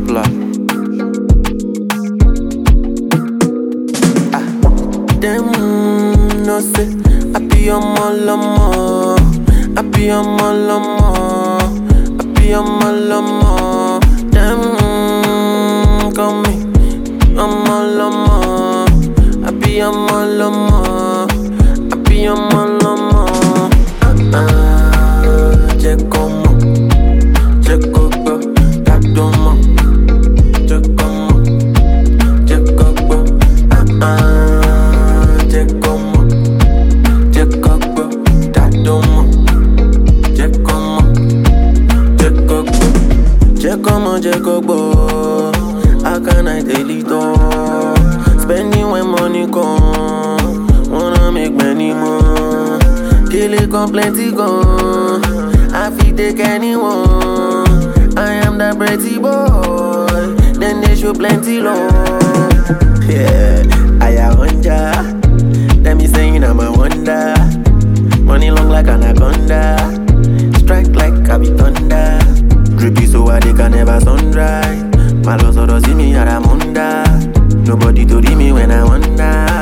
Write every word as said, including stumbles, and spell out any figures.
Shopla. Ah, them no say I be on my lama, I be on my lama, I be on my lama. Them call me on my lama, I be on my lama, I be on my lama. Ah ah, check on check up, that don't mo. Check up, check up, ah ah, check up, check up, that don't mo. Check up, check up, check up, check up. How can I tell it all? Spending when money come, wanna make many more. Kill it come plenty gone. I feel take anyone. I am that pretty boy. Then they show plenty love. Yeah, I am wonder. Let me saying I'm a wonder. Money long like anaconda. Strike like I be thunder. Drippy so I they can never sunrise. My loss or see me at a munda. Nobody to me when I wonder.